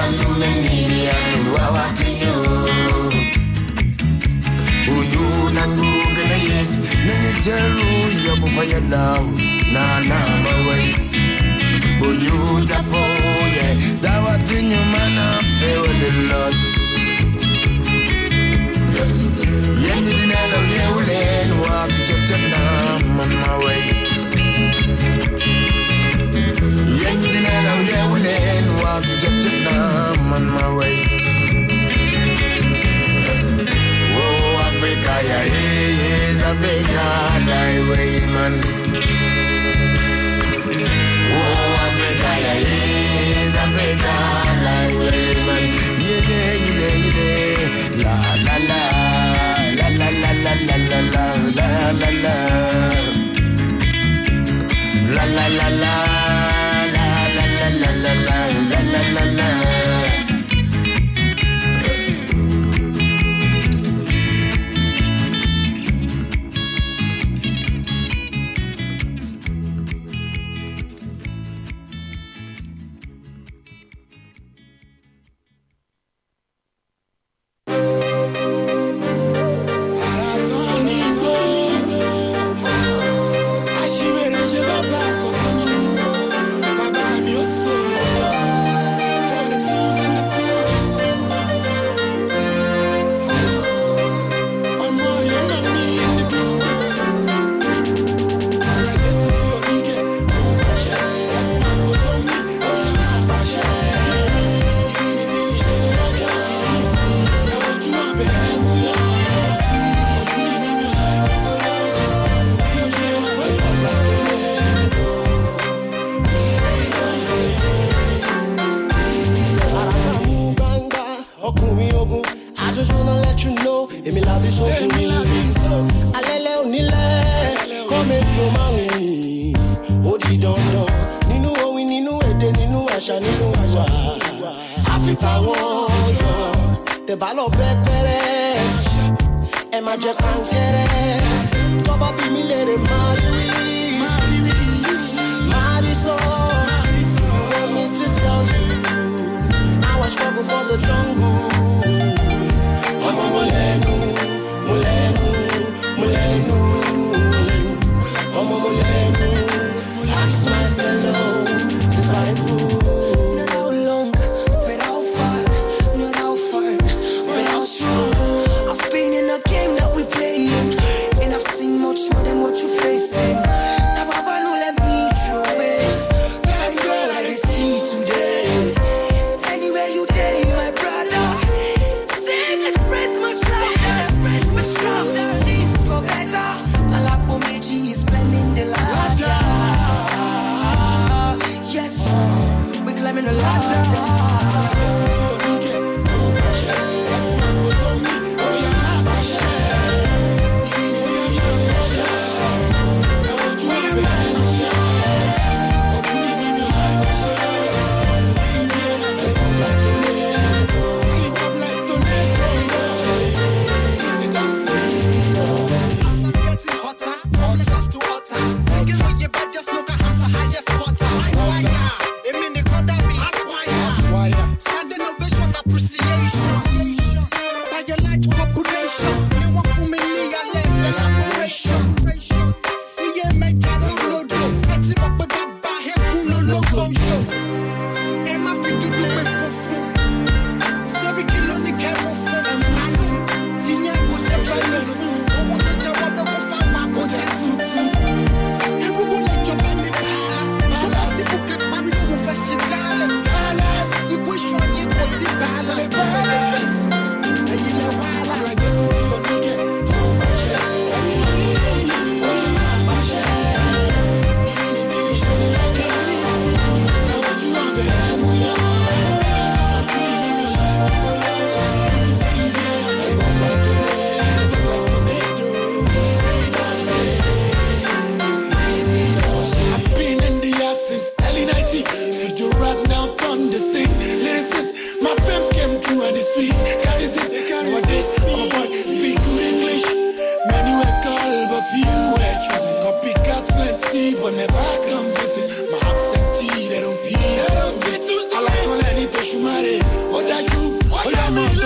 but never come visit. My absentee, they don't feel. I like to let it touch you,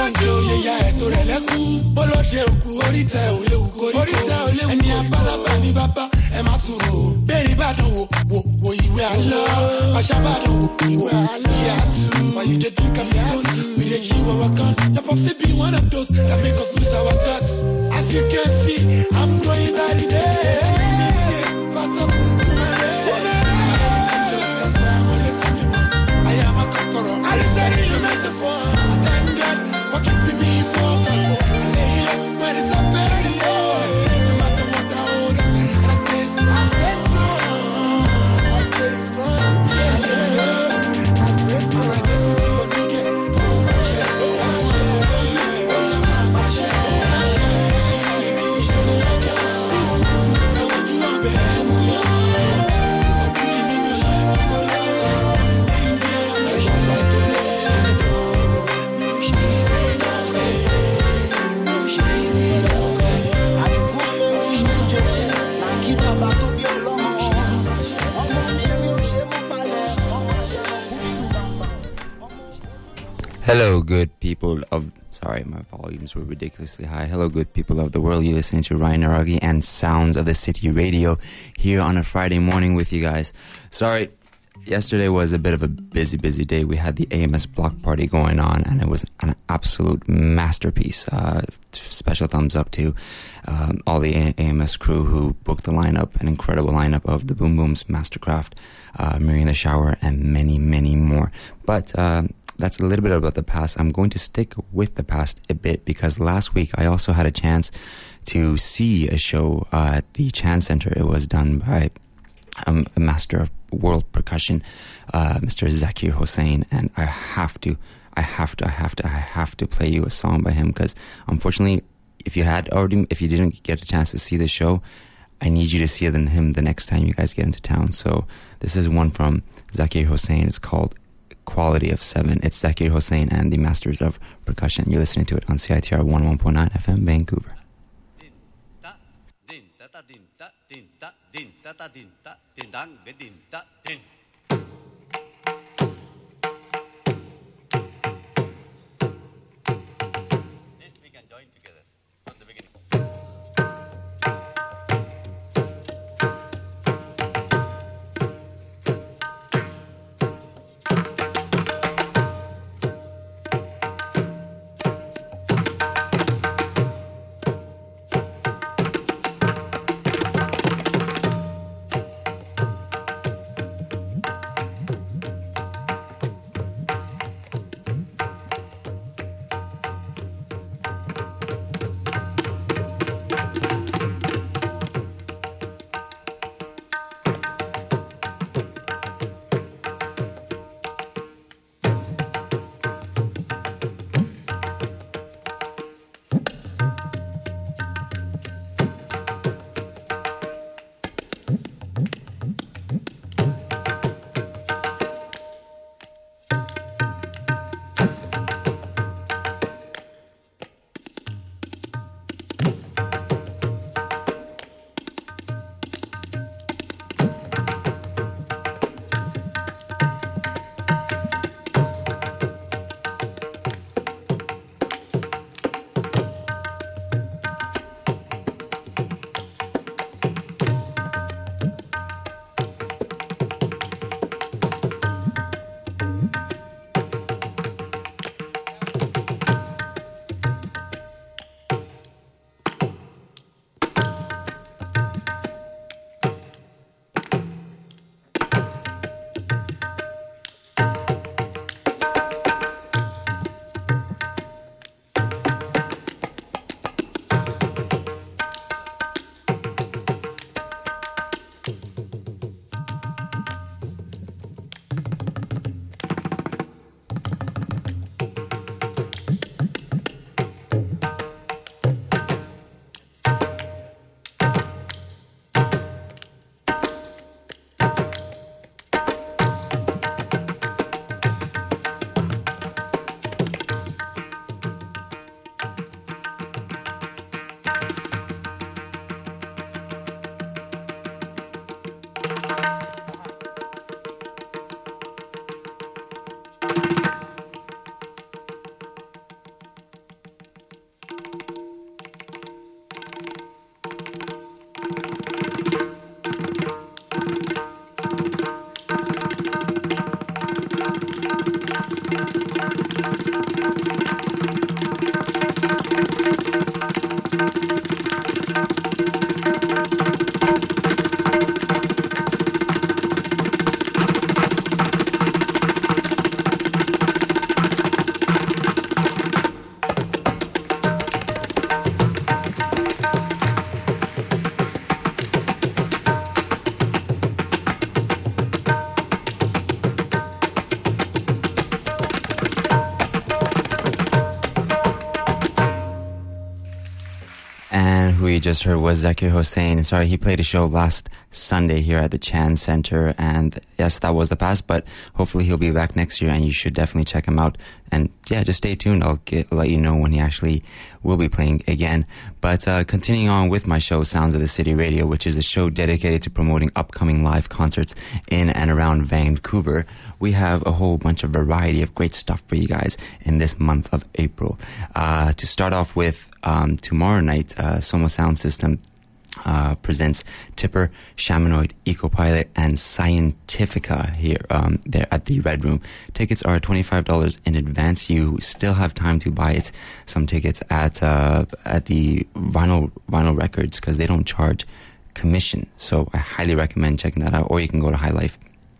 Sunday oye ya eto rẹ̀ lẹ́kú. Bọ́lọ́dẹ òkú oríta ò léwu koríko. Oríta ò léwu koríko. Ẹni abálábà ní bàbá ẹ má tún rò. Bẹ́ẹ̀ni Ìbàdàn wo ìwé àlọ́. Àṣà Ìbàdàn wo ìwé àlọ́. Why you dey drink am soon? We dey chew our gun. Your popsy be one of those that make us lose our guts. As you can see, I'm growing by the day. Parts of human race. That's why I'm always on the run. I am a conqueror. I decided you meant to fall. Thank God for keeping me focused. I lay low when it's a very low. No matter what I hold up, I stay strong. I stay strong. I stay strong. Yeah. I stay strong. Hello, good people of... Sorry, my volumes were ridiculously high. Hello, good people of the world. You're listening to Ryan Naragi and Sounds of the City Radio here on a Friday morning with you guys. Sorry, yesterday was a bit of a busy day. We had the AMS block party going on, and it was an absolute masterpiece. Special thumbs up to all the AMS crew who booked the lineup, an incredible lineup of the Boom Booms, Mastercraft, Mary in the Shower, and many, many more. But... that's a little bit about the past. I'm going to stick with the past a bit because last week I also had a chance to see a show at the Chan Center. It was done by a master of world percussion, Mr. Zakir Hossain, and I have to play you a song by him because unfortunately, if you didn't get a chance to see the show, I need you to see him the next time you guys get into town. So this is one from Zakir Hossain. It's called Quality of 7. It's Zakir Hossain and the Masters of Percussion. You're listening to it on CITR 101.9 FM Vancouver. This we can join together from the beginning. And who you just heard was Zakir Hossain. Sorry, he played a show last Sunday here at the Chan Center. And yes, that was the past, but hopefully he'll be back next year and you should definitely check him out. And yeah, just stay tuned. I'll let you know when he actually will be playing again. But continuing on with my show, Sounds of the City Radio, which is a show dedicated to promoting upcoming live concerts in and around Vancouver, we have a whole bunch of variety of great stuff for you guys in this month of April. To start off with, tomorrow night, Soma Sound System presents Tipper, Shamanoid, Ecopilot, and Scientifica here there at the Red Room. Tickets are $25 in advance. You still have time to buy some tickets at the vinyl records because they don't charge commission. So I highly recommend checking that out. Or you can go to High Life.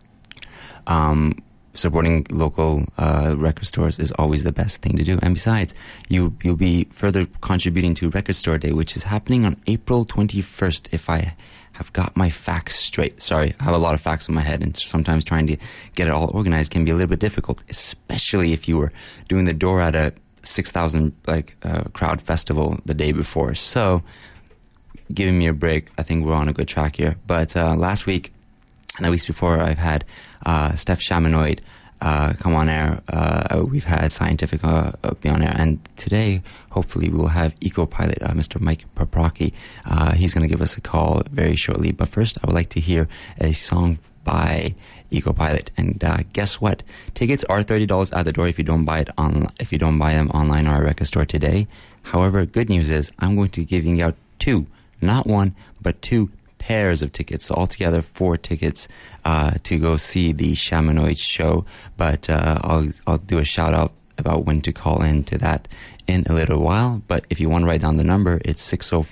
Supporting local record stores is always the best thing to do. And besides, you'll be further contributing to Record Store Day, which is happening on April 21st, if I have got my facts straight. Sorry, I have a lot of facts in my head, and sometimes trying to get it all organized can be a little bit difficult, especially if you were doing the door at a 6,000 crowd festival the day before. So, giving me a break, I think we're on a good track here. But last week, and the weeks before, I've had Steph Shamanoid come on air. We've had Scientific be on air. And today, hopefully, we'll have Ecopilot, Mr. Mike Paprocki. He's going to give us a call very shortly. But first, I would like to hear a song by Ecopilot. And guess what? Tickets are $30 at the door if you don't buy them online or at a record store today. However, good news is I'm going to be giving out two, not one, but two pairs of tickets, so altogether 4 tickets to go see the Shamanoid show. But I'll do a shout out about when to call in to that in a little while. But if you want to write down the number, it's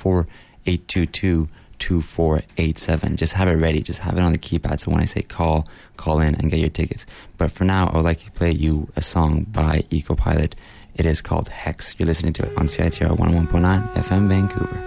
604-822-2487. Just have it ready. Just have it on the keypad. So when I say call in and get your tickets. But for now, I would like to play you a song by Ecopilot. It is called Hex. You're listening to it on CITR 101.9 FM Vancouver.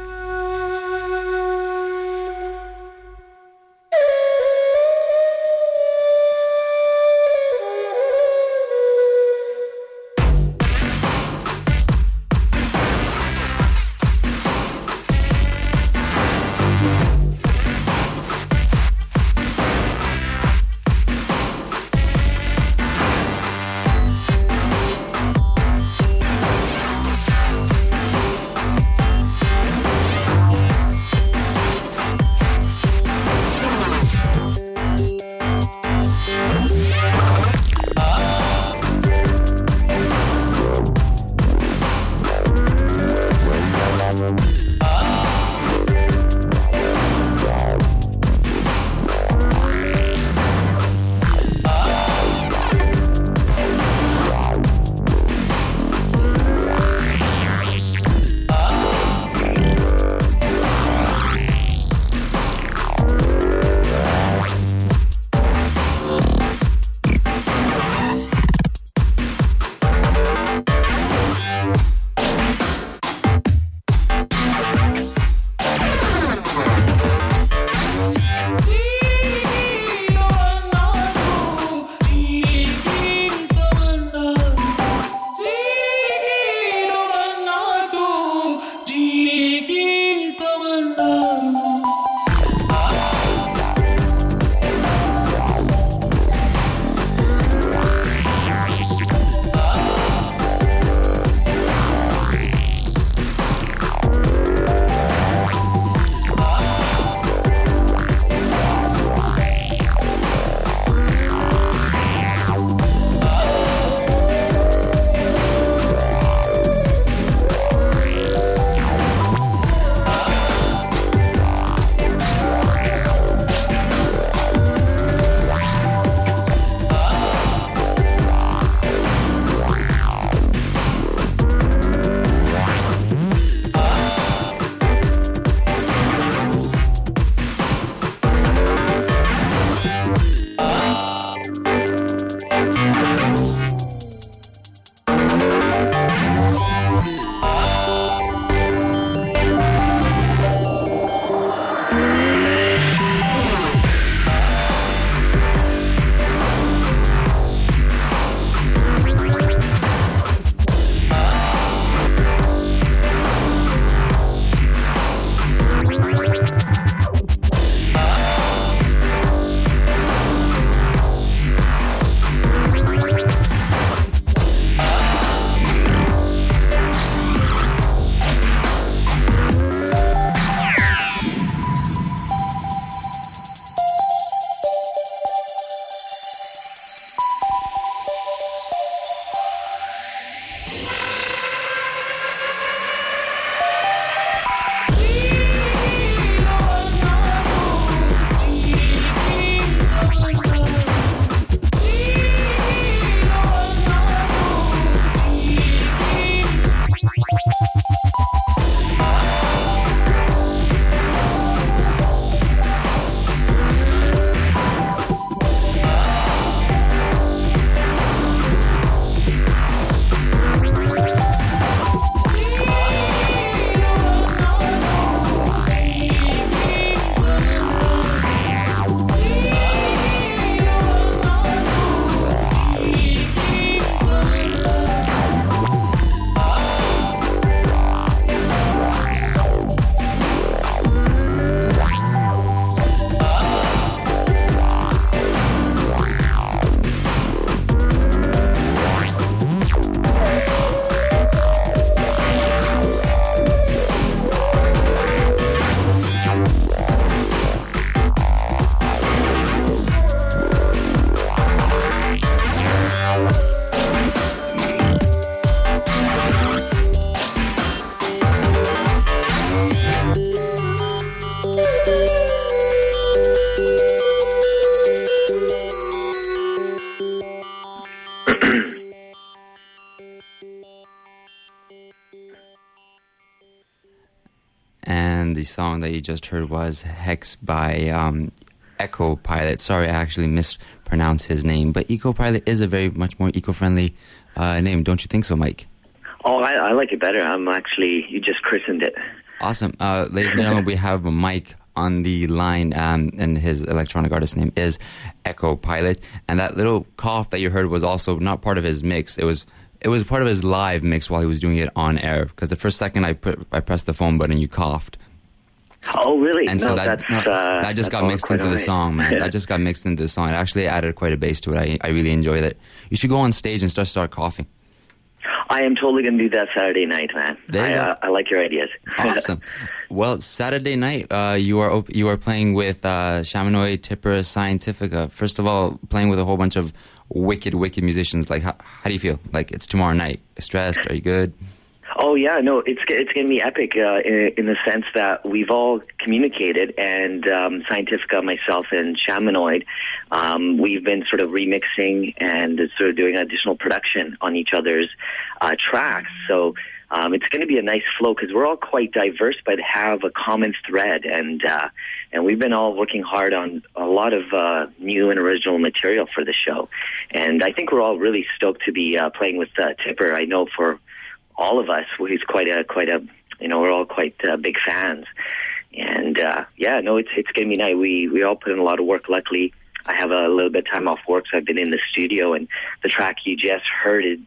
And the song that you just heard was Hex by Echo Pilot. Sorry, I actually mispronounced his name, but Eco Pilot is a very much more eco-friendly name, don't you think so, Mike? Oh, I like it better. You just christened it. Awesome. Ladies and gentlemen, we have Mike on the line, and his electronic artist name is Echo Pilot. And that little cough that you heard was also not part of his mix. It was part of his live mix while he was doing it on air. Because the first second I pressed the phone button, you coughed. Oh, really? And so that just got mixed into the song, man. That just got mixed into the song. It actually added quite a bass to it. I really enjoyed it. You should go on stage and start coughing. I am totally going to do that Saturday night, man. I like your ideas. Awesome. Well, Saturday night, you are playing with Shamanoid, Tipper, Scientifica. First of all, playing with a whole bunch of wicked musicians. Like, how do you feel? Like, it's tomorrow night. Stressed? Are you good? Oh, yeah, no, it's going to be epic in the sense that we've all communicated, and Scientifica, myself, and Shamanoid, we've been sort of remixing and sort of doing additional production on each other's tracks. So it's going to be a nice flow because we're all quite diverse but have a common thread, and we've been all working hard on a lot of new and original material for the show. And I think we're all really stoked to be playing with Tipper. I know for all of us, he's quite a we're all quite big fans, and it's gonna be nice. We all put in a lot of work. Luckily, I have a little bit of time off work, so I've been in the studio, and the track you just heard is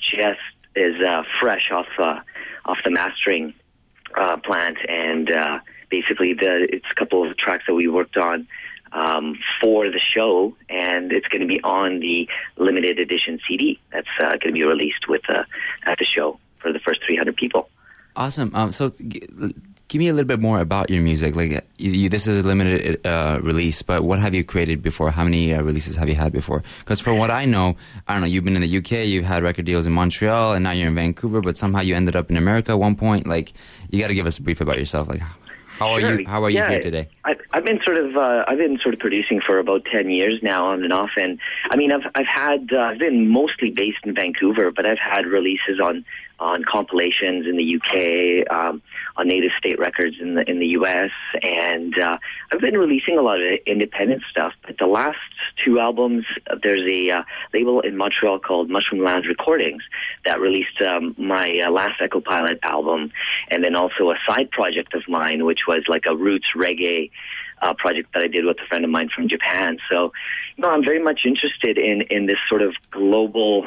fresh off the mastering plant, and basically it's a couple of tracks that we worked on for the show, and it's going to be on the limited edition CD that's going to be released at the show for the first 300 people. Awesome. So give me a little bit more about your music. Like, this is a limited release, but what have you created before? How many releases have you had before? Because for what I don't know, you've been in the UK, you've had record deals in Montreal, and now you're in Vancouver, but somehow you ended up in America at one point. Like, you got to give us a brief about yourself. Like, how are you here today? I've been sort of producing for about 10 years now, on and off, and I mean I've been mostly based in Vancouver, but I've had releases on compilations in the UK, on Native State Records in the US, and I've been releasing a lot of independent stuff. But the last two albums, there's a label in Montreal called Mushroom Lounge Recordings that released my last Echo Pilot album, and then also a side project of mine, which was like a roots reggae project that I did with a friend of mine from Japan. So, I'm very much interested in this sort of global,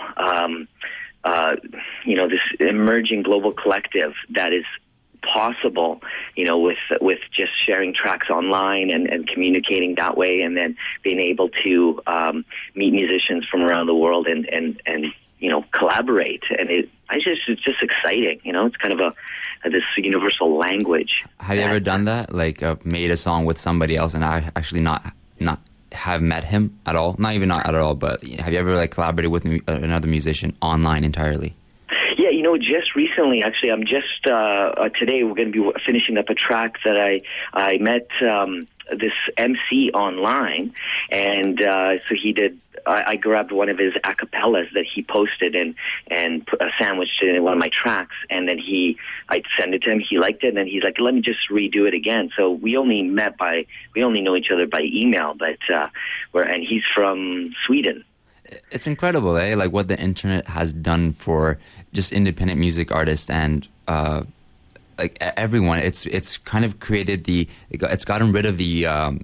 this emerging global collective that is possible, with just sharing tracks online and communicating that way, and then being able to meet musicians from around the world and collaborate. And it's just exciting. It's kind of this universal language. Have you ever done that? Like, made a song with somebody else and I actually not have met him at all? Not at all, but have you ever collaborated with another musician online entirely? Yeah, just recently, actually, I'm just today we're going to be finishing up a track that I met this MC online, and so he did. I grabbed one of his acapellas that he posted and sandwiched it in one of my tracks, and then I sent it to him. He liked it, and then he's like, "Let me just redo it again." So we only know each other by email, but and he's from Sweden. It's incredible, like what the internet has done for just independent music artists and everyone. It's kind of created it's gotten rid of the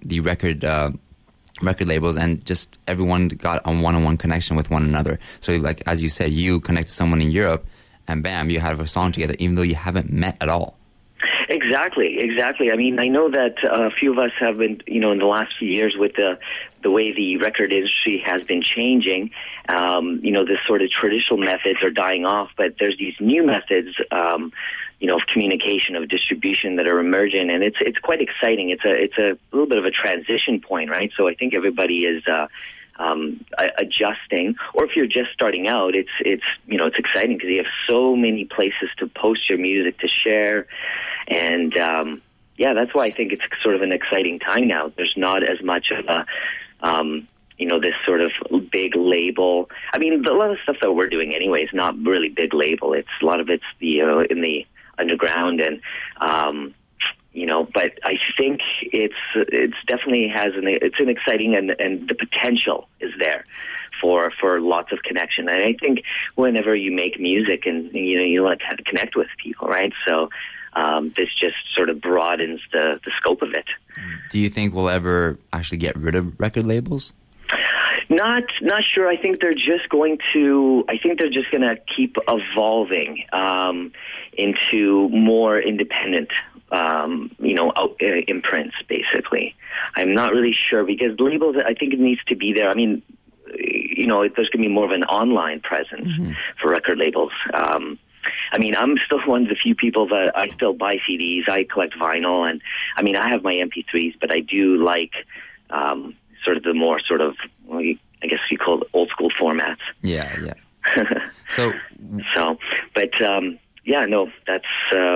record labels, and just everyone got a one-on-one connection with one another. So like, as you said, you connect to someone in Europe and bam, you have a song together, even though you haven't met at all. Exactly. I mean, I know that a few of us have been, in the last few years with the way the record industry has been changing, this sort of traditional methods are dying off, but there's these new methods, of communication, of distribution that are emerging, and it's quite exciting. It's a little bit of a transition point, right? So I think everybody is adjusting, or if you're just starting out, it's exciting because you have so many places to post your music, to share, and that's why I think it's sort of an exciting time now. There's not as much of a this sort of big label. I mean, a lot of stuff that we're doing anyway is not really big label. A lot of it's in the underground, and but I think it's definitely it's an exciting, and the potential is there for lots of connection. And I think whenever you make music and you like to connect with people, right? So this just sort of broadens the scope of it. Do you think we'll ever actually get rid of record labels? Not sure. I think they're just going to keep evolving into more independent imprints, basically. I'm not really sure, because labels, I think it needs to be there. I mean, there's going to be more of an online presence for record labels. I mean, I'm still one of the few people that I still buy CDs. I collect vinyl, and I mean, I have my MP3s, but I do like sort of the more sort of, I guess you call it old school formats. Yeah. That's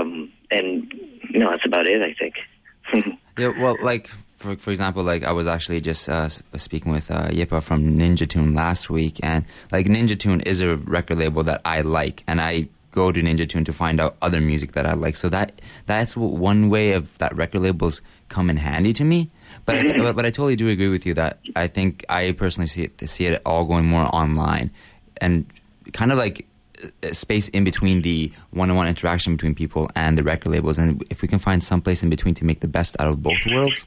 that's about it, I think. Yeah, well, like for example, like I was actually just speaking with Yipa from Ninja Tune last week, and like Ninja Tune is a record label that I like, and I go to Ninja Tune to find out other music that I like. So that's one way of that record labels come in handy to me. But I totally do agree with you that I think I personally see it all going more online, and kind of like a space in between the one-on-one interaction between people and the record labels. And if we can find some place in between to make the best out of both worlds,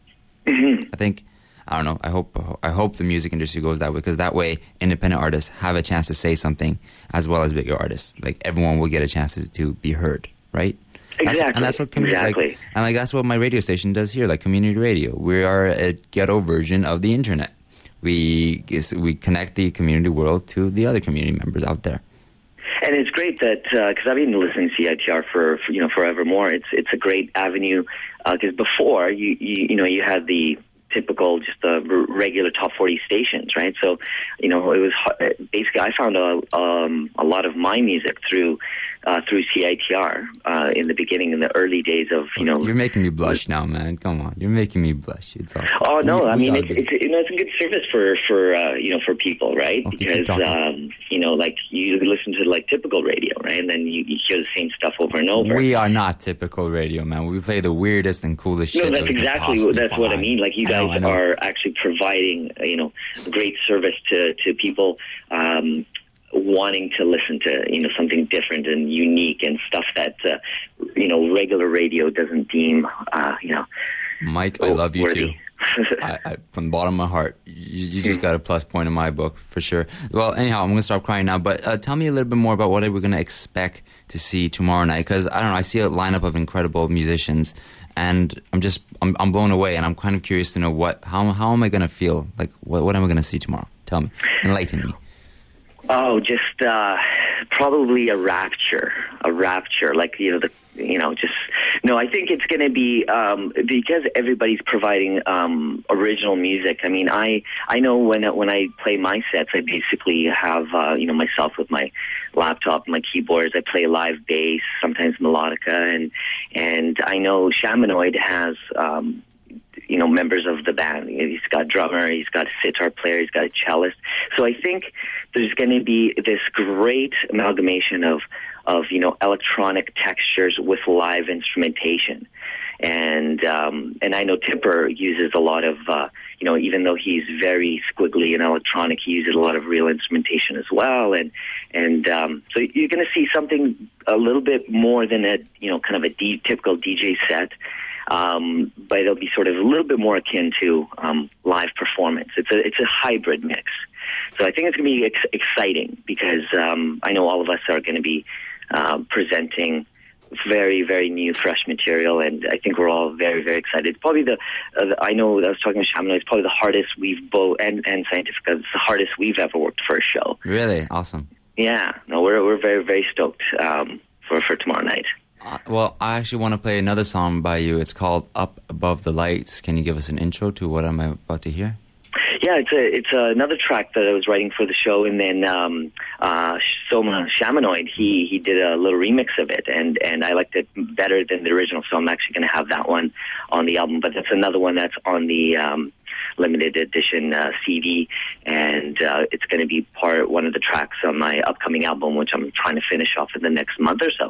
I think, I don't know, I hope the music industry goes that way, because that way independent artists have a chance to say something as well as bigger artists. Like everyone will get a chance to be heard, right? Exactly. And that's what that's what my radio station does here, like community radio. We are a ghetto version of the internet. We connect the community world to the other community members out there. And it's great that, because I've been listening to CITR for forevermore. It's a great avenue, because before you had the typical, just the regular top 40 stations, right? So, it was basically, I found a lot of my music through CITR in the beginning, in the early days of, You're making me blush now, man. Come on, you're making me blush. It's awesome. Oh no, I mean it's a good service for people, right? Okay, because like you listen to like typical radio, right, and then you hear the same stuff over and over. We are not typical radio, man. We play the weirdest and coolest shit. No, that's exactly what I mean. Like you guys are actually providing great service to people wanting to listen to something different and unique and stuff that regular radio doesn't deem Mike, I love you worthy. too. I, from the bottom of my heart, you just got a plus point in my book for sure. Well, anyhow, I'm gonna stop crying now. But tell me a little bit more about what we're gonna expect to see tomorrow night, because I don't know, I see a lineup of incredible musicians, and I'm blown away, and I'm kind of curious to know how am I gonna feel? Like what am I gonna see tomorrow? Tell me, enlighten me. Oh, just probably a rapture. Like I think it's going to be because everybody's providing original music. I mean, I know when I play my sets, I basically have myself with my laptop, my keyboards. I play live bass, sometimes melodica, and I know Shamanoid has members of the band. He's got a drummer, he's got a sitar player, he's got a cellist. So I think there's going to be this great amalgamation of electronic textures with live instrumentation. And I know Tipper uses a lot of, even though he's very squiggly and electronic, he uses a lot of real instrumentation as well. And so you're going to see something a little bit more than a, kind of a typical DJ set. But it'll be sort of a little bit more akin to live performance. It's a hybrid mix. So I think it's going to be exciting, because I know all of us are going to be presenting very, very new, fresh material, and I think we're all very, very excited. It's probably I know I was talking with Shamanoid, it's probably the hardest we've both, and Scientifica, it's the hardest we've ever worked for a show. Really? Awesome. Yeah. No, we're very, very stoked for tomorrow night. Well, I actually want to play another song by you. It's called Up Above the Lights. Can you give us an intro to what I'm about to hear? Yeah, it's another track that I was writing for the show, and then Soma Shamanoid, he did a little remix of it, and I liked it better than the original, so I'm actually going to have that one on the album. But that's another one that's on the limited edition CD, and it's going to be one of the tracks on my upcoming album, which I'm trying to finish off in the next month or so.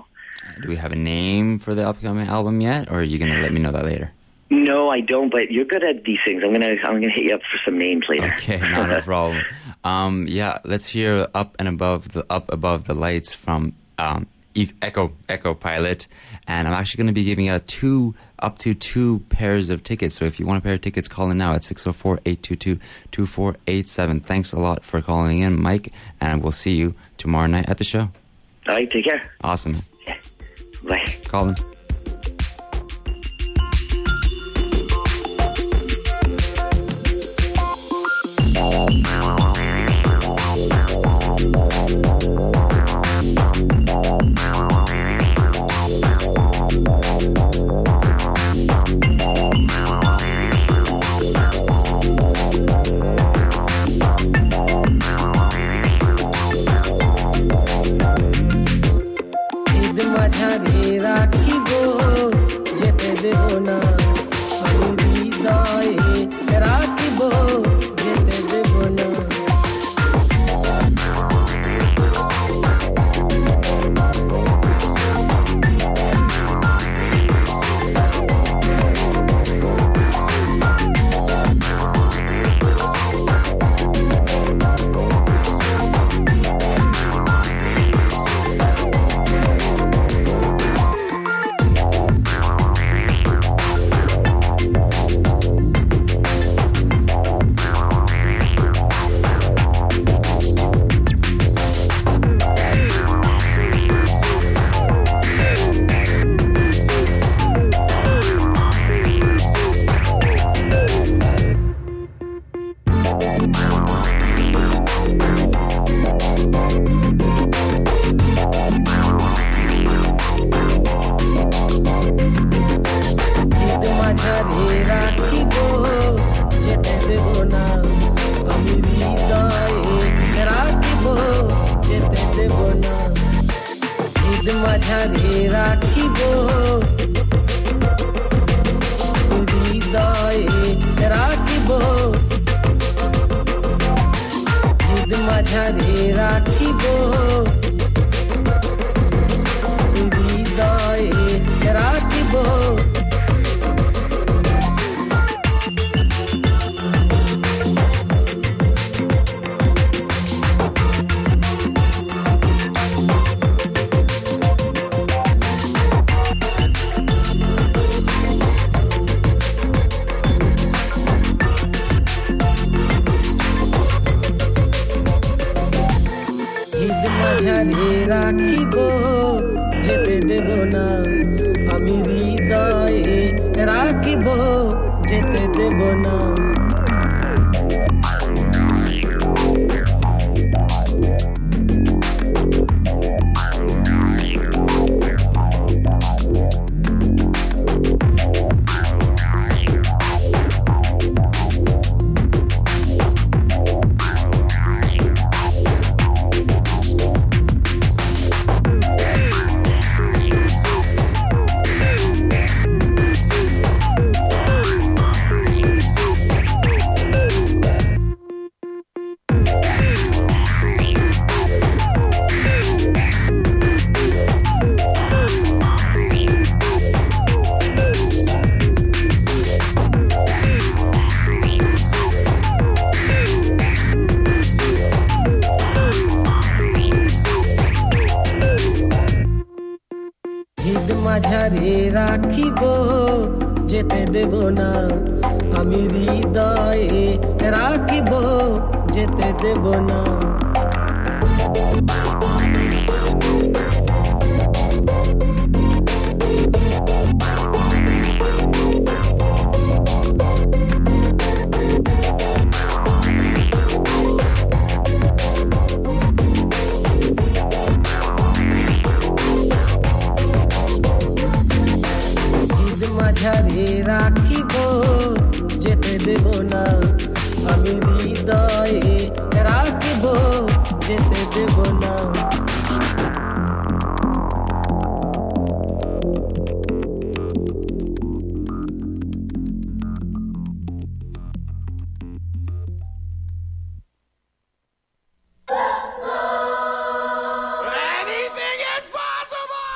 Do we have a name for the upcoming album yet, or are you going to let me know that later? No, I don't. But you're good at these things. I'm gonna hit you up for some names later. Okay, not a problem. Yeah, let's hear "Up Above the Lights" from Echo Pilot, and I'm actually going to be giving out up to two pairs of tickets. So if you want a pair of tickets, call in now at 604-822-2487. Thanks a lot for calling in, Mike, and we'll see you tomorrow night at the show. All right, take care. Awesome. Yeah. Bye. Call in.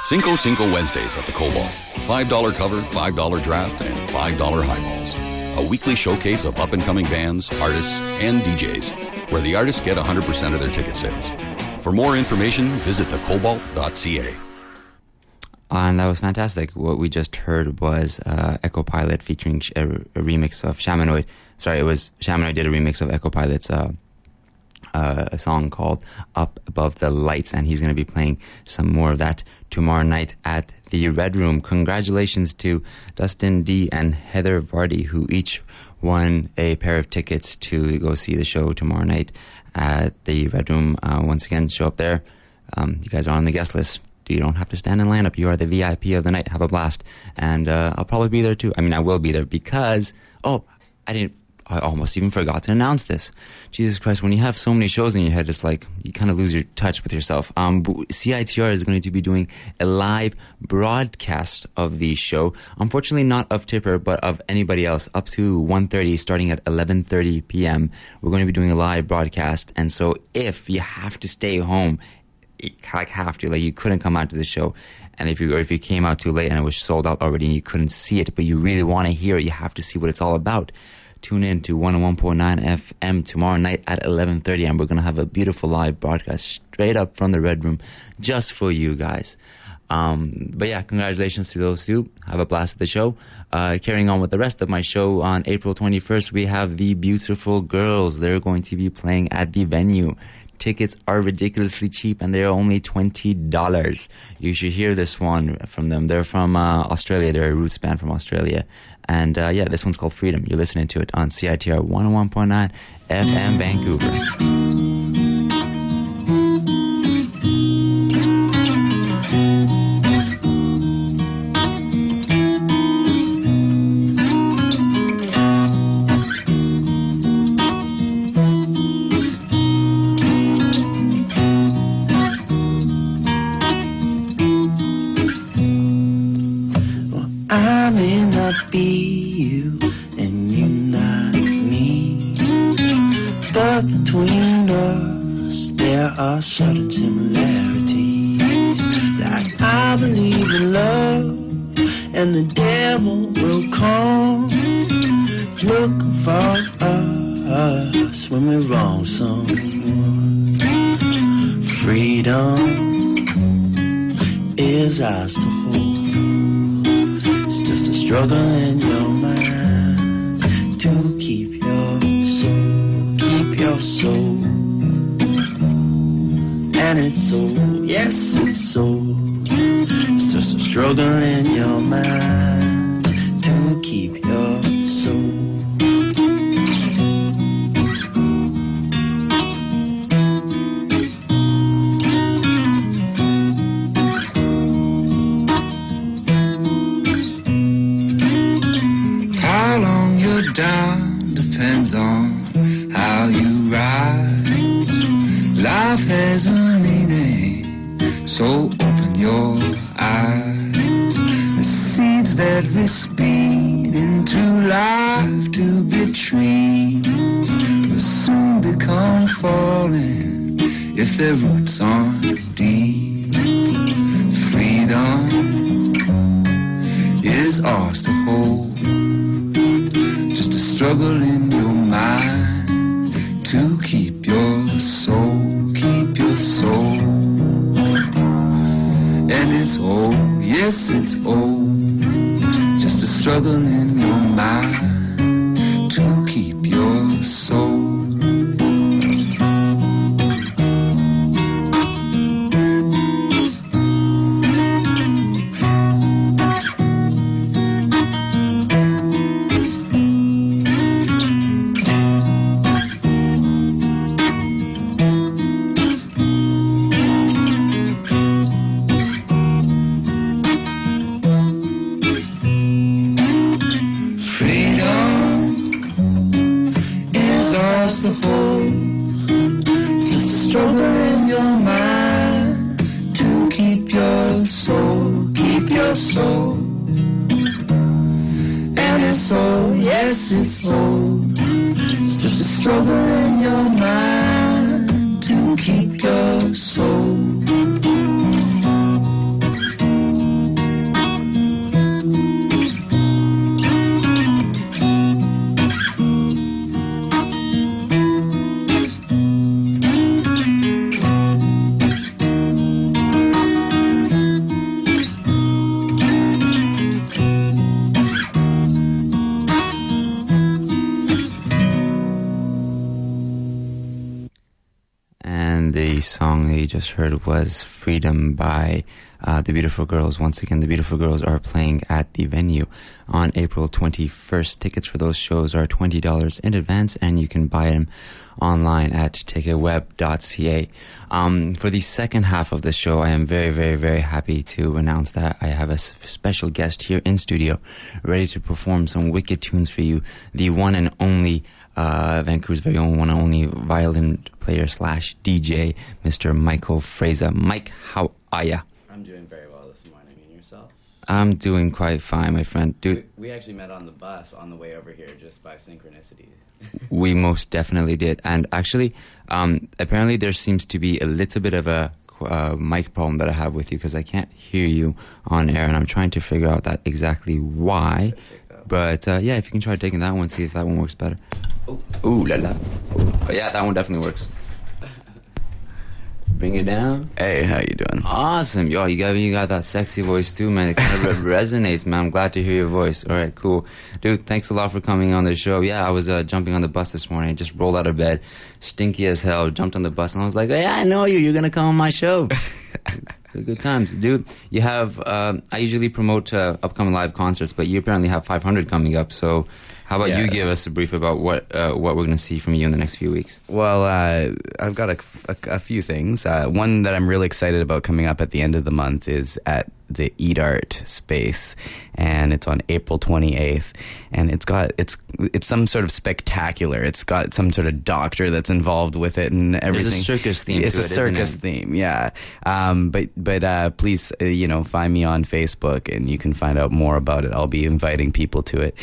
Cinco Cinco Wednesdays at the Cobalt. $5 cover, $5 draft, and $5 highballs. A weekly showcase of up-and-coming bands, artists, and DJs, where the artists get 100% of their ticket sales. For more information, visit thecobalt.ca. And that was fantastic. What we just heard was Echo Pilot featuring a remix of Shamanoid. Sorry, it was Shamanoid did a remix of Echo Pilot's a song called Up Above the Lights, and he's going to be playing some more of that tomorrow night at the Red Room. Congratulations to Dustin D. and Heather Vardy, who each won a pair of tickets to go see the show tomorrow night at the Red Room. Once again, show up there. You guys are on the guest list. You don't have to stand in line up. You are the VIP of the night. Have a blast. And I'll probably be there too. I mean, I will be there because, I almost even forgot to announce this. Jesus Christ, when you have so many shows in your head, it's like you kind of lose your touch with yourself. CITR is going to be doing a live broadcast of the show. Unfortunately, not of Tipper, but of anybody else, up to 1:30, starting at 11:30 p.m. We're going to be doing a live broadcast. And so if you have to stay home, you couldn't come out to the show, and if you came out too late and it was sold out already and you couldn't see it, but you really want to hear it, you have to see what it's all about. Tune in to 101.9 FM tomorrow night at 11:30, and we're going to have a beautiful live broadcast straight up from the Red Room just for you guys. But yeah, congratulations to those two. Have a blast at the show. Carrying on with the rest of my show, on April 21st, we have the Beautiful Girls. They're going to be playing at the venue. Tickets are ridiculously cheap, and they're only $20. You should hear this one from them. They're from Australia. They're a roots band from Australia. And this one's called Freedom. You're listening to it on CITR 101.9 FM Vancouver. I may not be you and you not me, but between us there are certain similarities. Like I believe in love and the devil will come looking for us when we wrong someone. Freedom is ours to hold. Just a struggle in your mind to keep your soul. And it's so, yes, it's so. It's just a struggle in your mind to keep your soul. Down depends on how you rise. Life has a meaning, so open your eyes. The seeds that we speed into life to be trees will soon become falling if their roots aren't deep. Freedom is ours to hold. Struggle in your mind to keep your soul. And it's old, yes it's old. Just a struggle in your mind to keep your soul. It's old. It's just a struggle in your mind to keep your soul. song that you just heard was Freedom by The Beautiful Girls. Once again, The Beautiful Girls are playing at the venue on April 21st. Tickets for those shows are $20 in advance, and you can buy them online at ticketweb.ca. For the second half of the show, I am very, very, very happy to announce that I have a special guest here in studio, ready to perform some wicked tunes for you. The one and only Vancouver's very own one and only violin player / DJ, Mr. Michael Fraser. Mike, how are ya? I'm doing very well this morning, and yourself? I'm doing quite fine, my friend. Dude, we actually met on the bus on the way over here just by synchronicity. We most definitely did. And actually, apparently there seems to be a little bit of a mic problem that I have with you, because I can't hear you on air, and I'm trying to figure out that exactly why. But yeah, if you can try taking that one, see if that one works better. Ooh la la. Oh, yeah, that one definitely works. Bring it down. Hey, how you doing? Awesome. Yo, you got that sexy voice too, man. It kind of resonates, man. I'm glad to hear your voice. All right, cool. Dude, thanks a lot for coming on the show. Yeah, I was jumping on the bus this morning. I just rolled out of bed, stinky as hell, jumped on the bus, and I was like, hey, I know you. You're going to come on my show. It's a good times. Dude, you have, I usually promote upcoming live concerts, but you apparently have 500 coming up, so how about you give us a brief about what we're going to see from you in the next few weeks? Well, I've got a few things. One that I'm really excited about coming up at the end of the month is at the Eat Art space, and it's on April 28th, and it's some sort of spectacular. It's got some sort of doctor that's involved with it and everything. There's a circus theme. It's a circus theme, yeah. But please, find me on Facebook, and you can find out more about it. I'll be inviting people to it.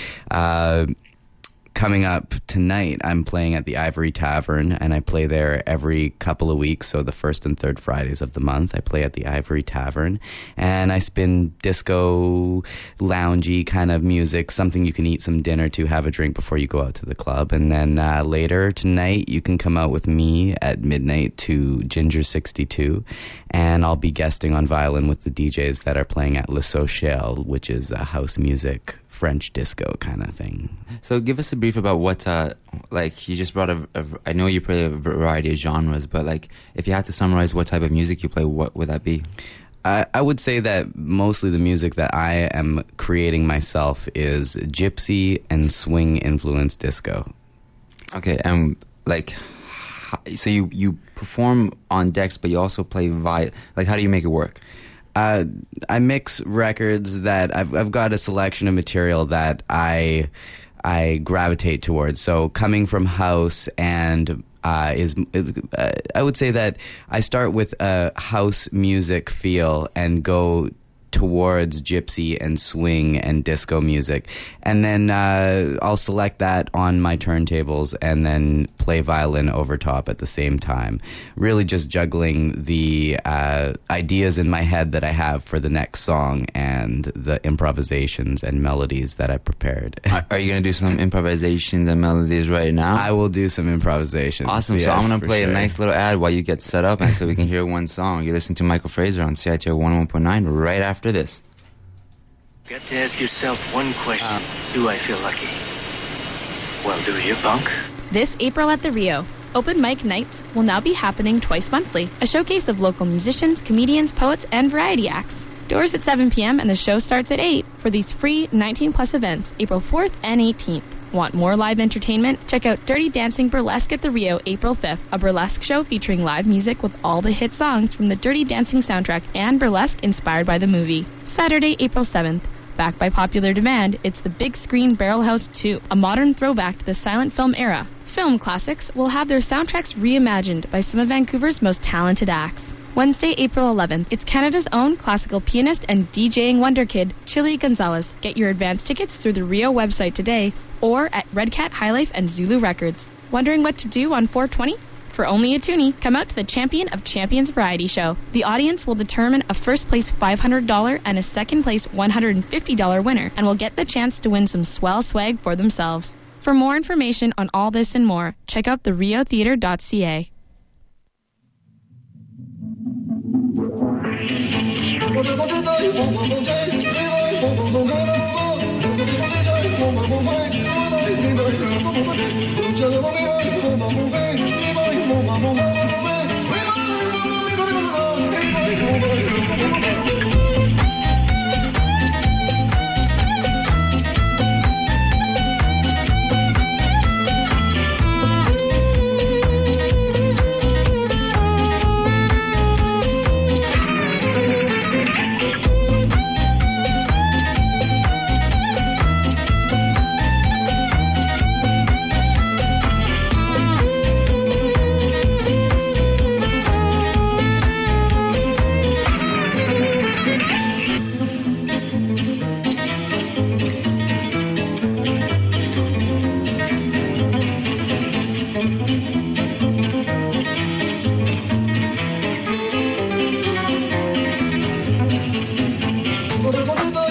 Coming up tonight, I'm playing at the Ivory Tavern, and I play there every couple of weeks, so the first and third Fridays of the month. I play at the Ivory Tavern, and I spin disco, loungy kind of music, something you can eat some dinner to, have a drink before you go out to the club. And then later tonight, you can come out with me at midnight to Ginger 62, and I'll be guesting on violin with the DJs that are playing at Le Social, which is a house music French disco kind of thing. So give us a brief about what, like, you just brought I know you play a variety of genres, but, like, if you had to summarize what type of music you play, what would that be? I would say that mostly the music that I am creating myself is gypsy and swing-influenced disco. Okay, and, like, so you perform on decks, but you also play like, how do you make it work? I mix records that I've got a selection of material that I gravitate towards. So coming from house and I would say that I start with a house music feel and go towards gypsy and swing and disco music, and then I'll select that on my turntables and then play violin over top at the same time, really just juggling the ideas in my head that I have for the next song and the improvisations and melodies that I prepared. Are you going to do some improvisations and melodies right now? I will do some improvisations. Awesome. Yes, so I'm going to play sure. a nice little ad while you get set up, and so we can hear one song. You listen to Michael Fraser on CITR 101.9 right after this. Got to ask yourself one question. Do I feel lucky? Well, do you, punk? This April at the Rio, Open Mic Nights will now be happening twice monthly. A showcase of local musicians, comedians, poets, and variety acts. Doors at 7 p.m. and the show starts at 8 for these free 19-plus events, April 4th and 18th. Want more live entertainment? Check out Dirty Dancing Burlesque at the Rio, April 5th, a burlesque show featuring live music with all the hit songs from the Dirty Dancing soundtrack and burlesque inspired by the movie. Saturday, April 7th. Backed by popular demand, it's the Big Screen Barrel House 2, a modern throwback to the silent film era. Film classics will have their soundtracks reimagined by some of Vancouver's most talented acts. Wednesday, April 11th, it's Canada's own classical pianist and DJing wonder kid, Chili Gonzalez. Get your advance tickets through the Rio website today or at Red Cat, High Life, and Zulu Records. Wondering what to do on 420? For only a toonie, come out to the Champion of Champions variety show. The audience will determine a first place $500 and a second place $150 winner, and will get the chance to win some swell swag for themselves. For more information on all this and more, check out theriotheater.ca.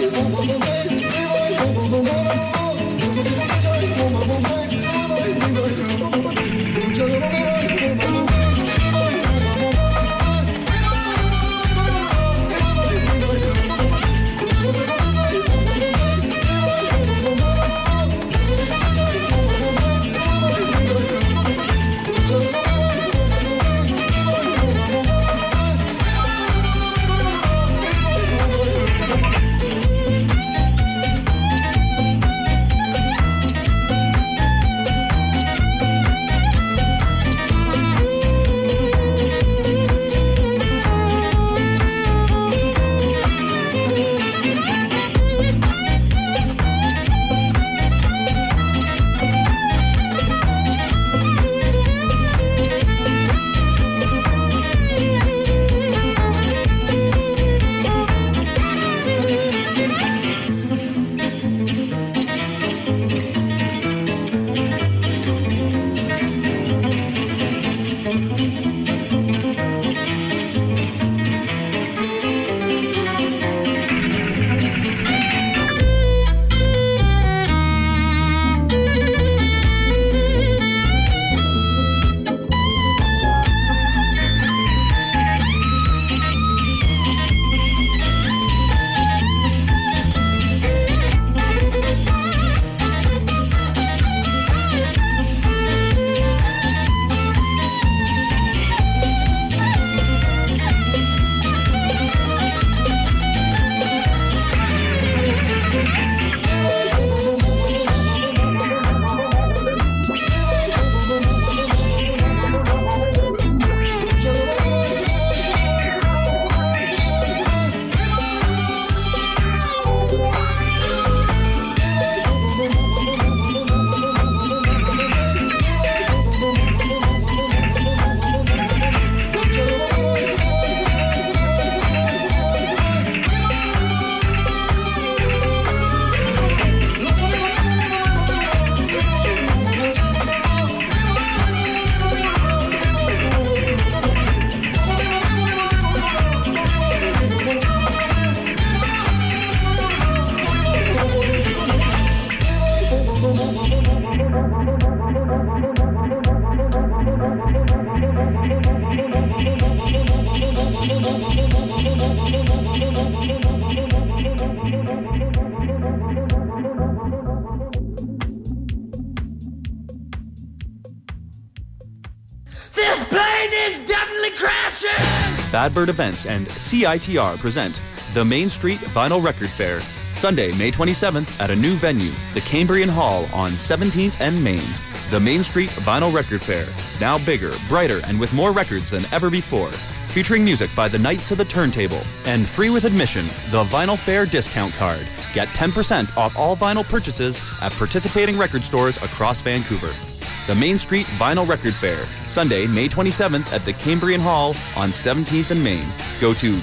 This plane is definitely crashing! Bad Bird Events and CITR present the Main Street Vinyl Record Fair, Sunday, May 27th at a new venue, the Cambrian Hall on 17th and Main. The Main Street Vinyl Record Fair, now bigger, brighter, and with more records than ever before. Featuring music by the Knights of the Turntable. And free with admission, the Vinyl Fair discount card. Get 10% off all vinyl purchases at participating record stores across Vancouver. The Main Street Vinyl Record Fair, Sunday, May 27th at the Cambrian Hall on 17th and Main. Go to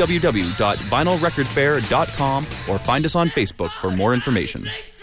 www.vinylrecordfair.com or find us on Facebook for more information.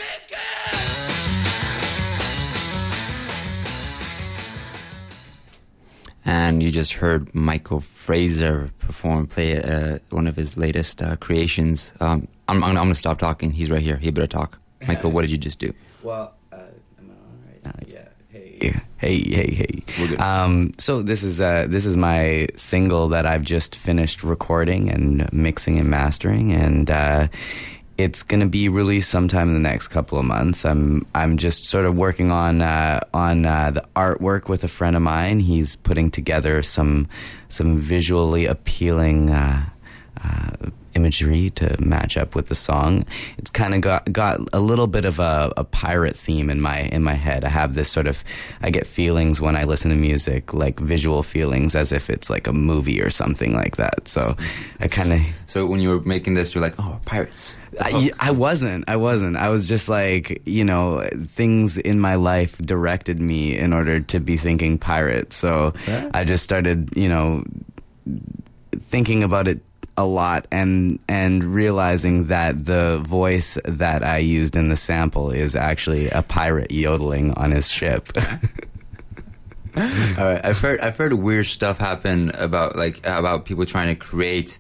And you just heard Michael Fraser play one of his latest creations. I'm going to stop talking. He's right here. He better talk. Michael, what did you just do? Well, am I on right now? Yeah. Hey. We're good. So this is my single that I've just finished recording and mixing and mastering, and it's going to be released sometime in the next couple of months. I'm just sort of working on the artwork with a friend of mine. He's putting together some visually appealing imagery to match up with the song. It's kind of got a little bit of a pirate theme in my head. I have this sort of, I get feelings when I listen to music, like visual feelings, as if it's like a movie or something like that. So I kind of... So when you were making this, you're like, oh, pirates. I wasn't. I was just like, things in my life directed me in order to be thinking pirate. So yeah. I just started, thinking about it a lot and realizing that the voice that I used in the sample is actually a pirate yodeling on his ship. All right, I've heard weird stuff happen about people trying to create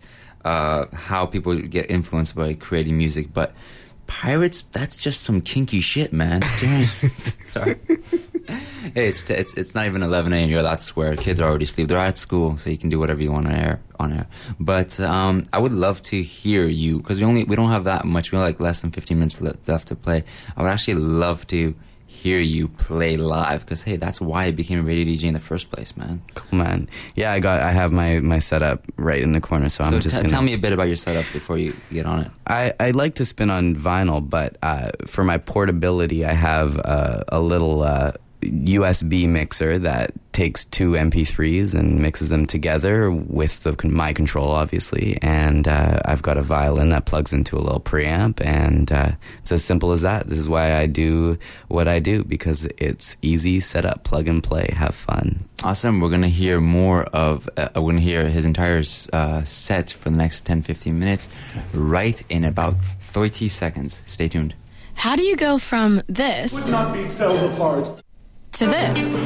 how people get influenced by creating music, but pirates, that's just some kinky shit, man. Sorry. Hey, it's not even 11 a.m. You're allowed to swear. Kids are already asleep. They're at school, so you can do whatever you want on air. But I would love to hear you, because we don't have that much. We have like less than 15 minutes left to play. I would actually love to hear you play live, because hey, that's why I became a radio DJ in the first place, man. Cool, man. Yeah, I have my setup right in the corner, so I'm just gonna tell me a bit about your setup before you get on it. I like to spin on vinyl, but for my portability, I have a little USB mixer that takes two MP3s and mixes them together with my control, obviously, and I've got a violin that plugs into a little preamp, and it's as simple as that. This is why I do what I do, because it's easy, set up, plug and play, have fun. Awesome. We're going to hear more of, we're going to hear his entire set for the next 10-15 minutes right in about 30 seconds. Stay tuned. How do you go from this We're not being held apart to this?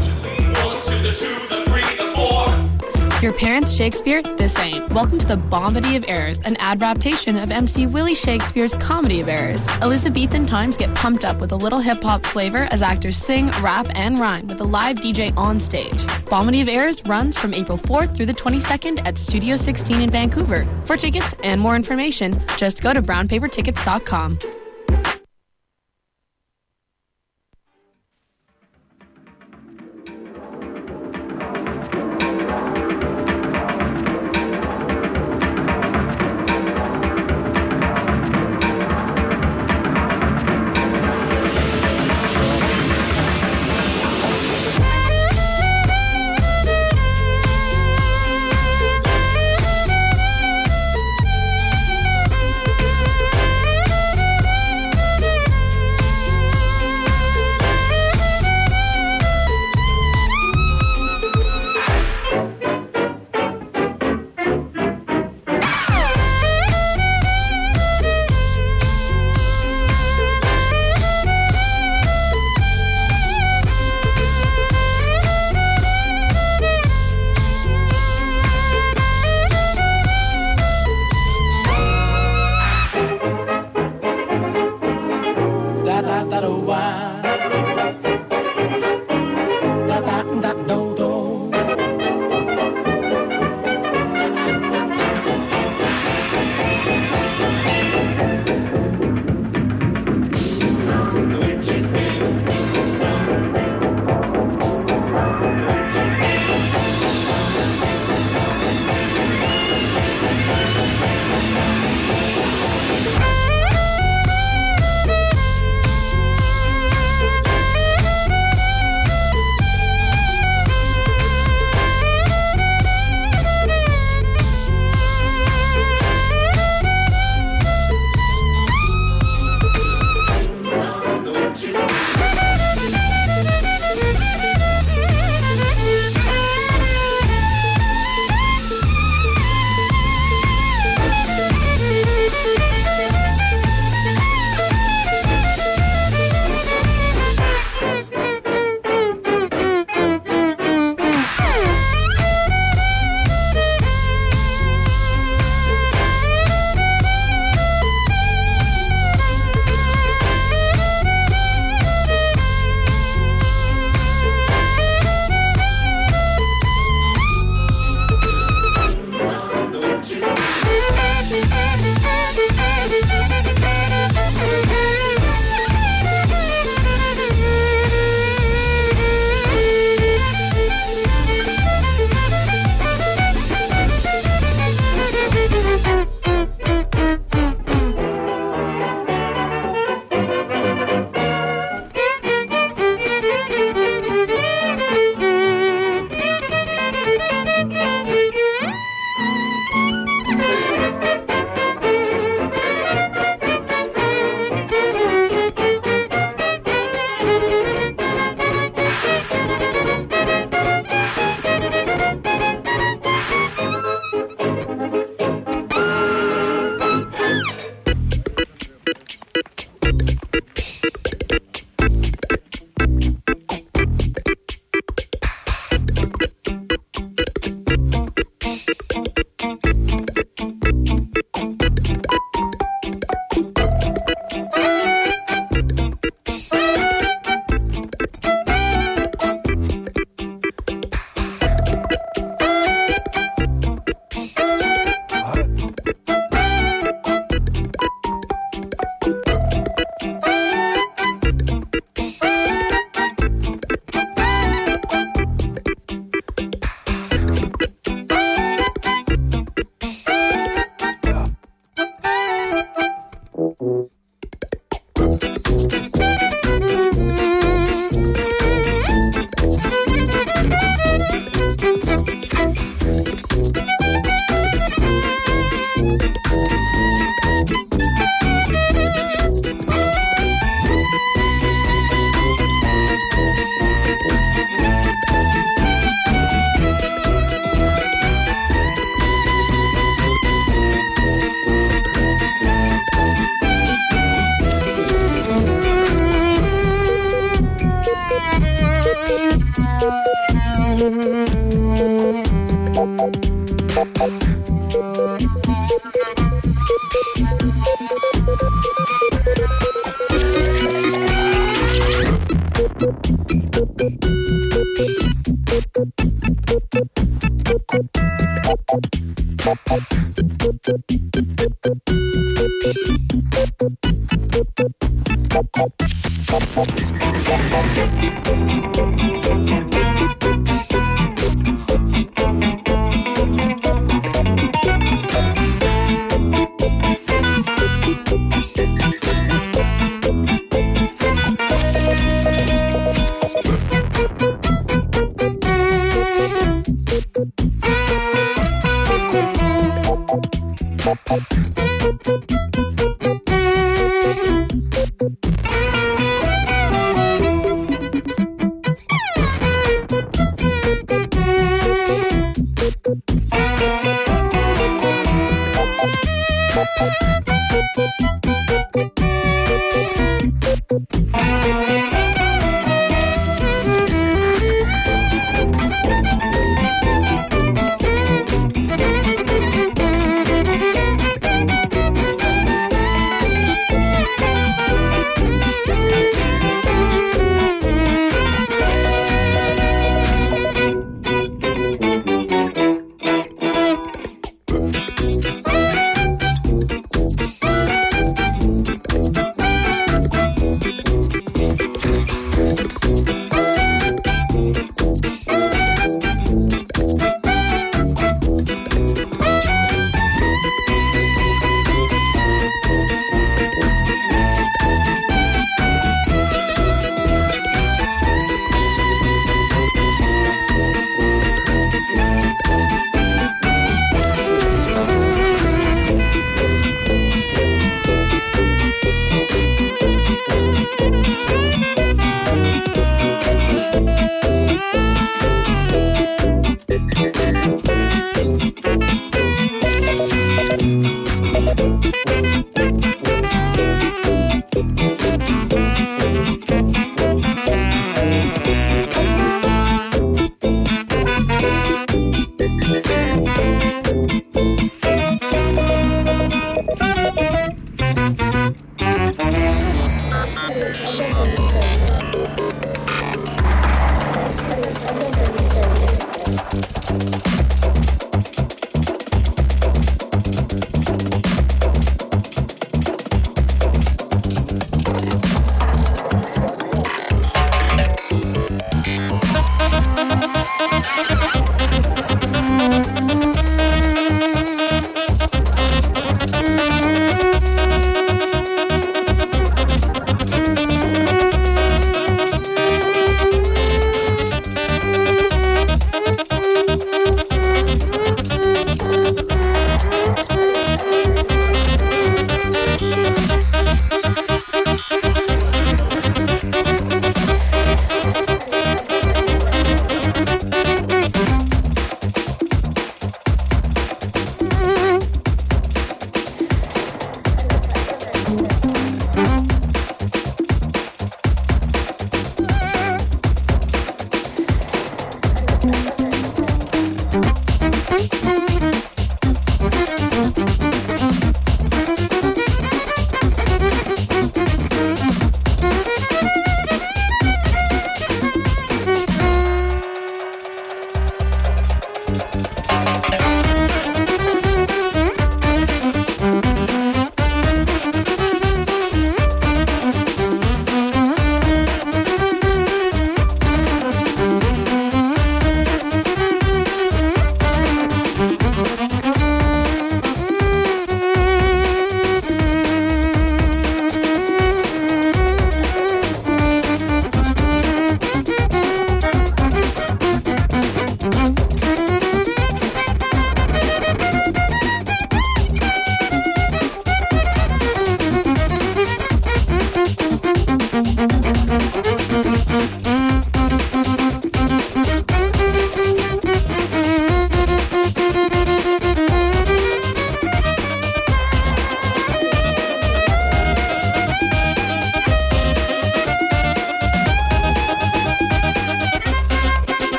Your parents' Shakespeare? This ain't. Welcome to the Bombity of Errors, an adaptation of MC Willie Shakespeare's Comedy of Errors. Elizabethan times get pumped up with a little hip-hop flavor as actors sing, rap, and rhyme with a live DJ on stage. Bombity of Errors runs from April 4th through the 22nd at Studio 16 in Vancouver. For tickets and more information, just go to brownpapertickets.com.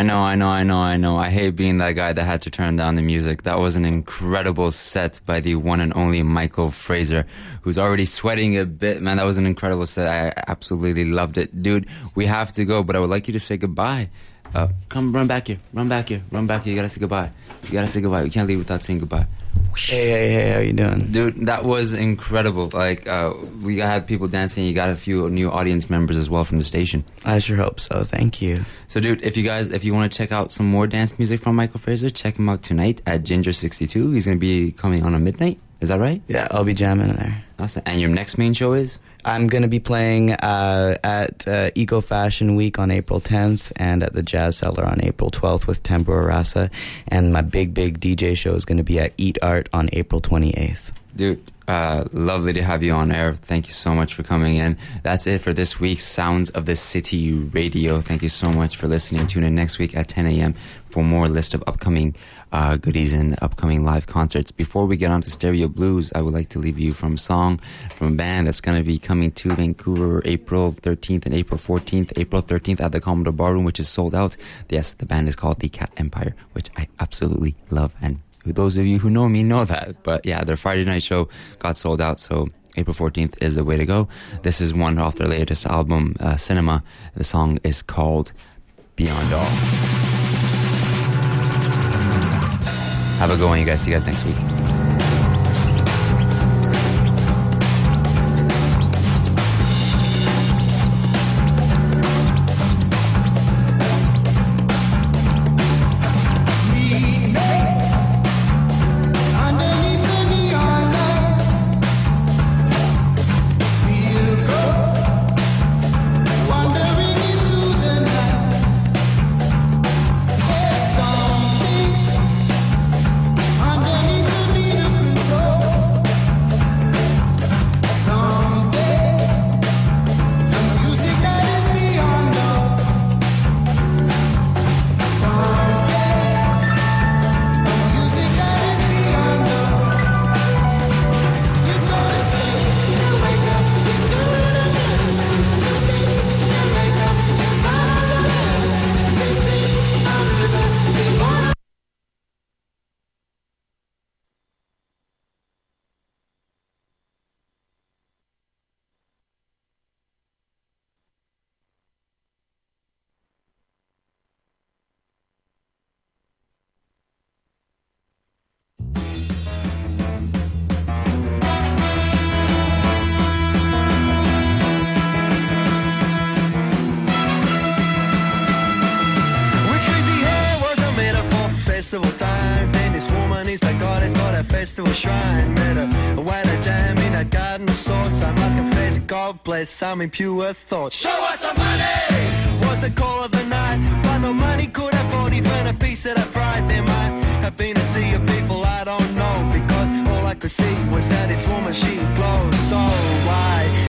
know. I hate being that guy that had to turn down the music. That was an incredible set by the one and only Michael Fraser, who's already sweating a bit. Man, that was an incredible set. I absolutely loved it. Dude, we have to go, but I would like you to say goodbye. Come, run back here. You gotta say goodbye. We can't leave without saying goodbye. Hey, how you doing? Dude, that was incredible. Like, we had people dancing. You got a few new audience members as well from the station. I sure hope so. Thank you. So, dude, if you want to check out some more dance music from Michael Fraser, check him out tonight at Ginger 62. He's going to be coming on at midnight. Is that right? Yeah, I'll be jamming in there. Awesome. And your next main show is? I'm going to be playing at Eco Fashion Week on April 10th and at the Jazz Cellar on April 12th with Tambura Rasa. And my big DJ show is going to be at Eat Art on April 28th. Dude, lovely to have you on air. Thank you so much for coming in. That's it for this week's Sounds of the City Radio. Thank you so much for listening. Tune in next week at 10 a.m. for more list of upcoming goodies and upcoming live concerts. Before we get on to Stereo Blues, I would like to leave you from a song from a band that's going to be coming to Vancouver April 13th and April 14th. April 13th at the Commodore Ballroom, which is sold out. Yes, the band is called The Cat Empire, which I absolutely love, and those of you who know me know that. But yeah, their Friday night show got sold out, so April 14th is the way to go. This is one off their latest album, Cinema. The song is called Beyond All. Have a good one, you guys. See you guys next week. festival time. Then this woman is a goddess of that festival shrine. Met her away to jam in that garden of sorts. I must confess, God bless some impure thoughts. Show us the money! Was the call of the night, but no money could afford even a piece of that pride. There might have been a sea of people I don't know, because all I could see was how this woman, she glows. So why